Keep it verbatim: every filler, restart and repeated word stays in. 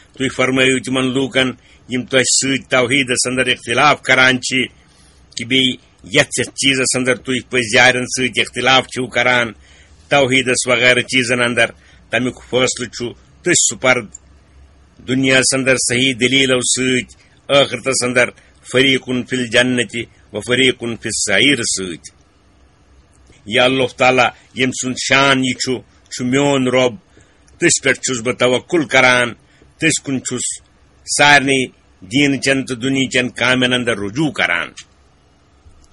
तुई फरमायु तिमन लूकन यम तुह सत तौहीदस अंदर इख्तिलाफ करान छी कि बे यथ यथ चीजस अंदर तुई पजारन सत इख्तिलाफ छू करान तौहीदस वगैरह चीजन अंदर तमिक फैसलो छु तस सुपर्द दुनिया अंदर सही दलीलो सत आखिरतस अंदर फरीकुन फिल जन्नति व फरीकुन फिस सईर सत या अल्लाह ताला यम सुन शान यह छु छु म्योन रब तस पे छुस बह तवक्कुल करान तस कुन छुस सारने दीन चन तो दुनी चन कामन अंदर रुजू करान।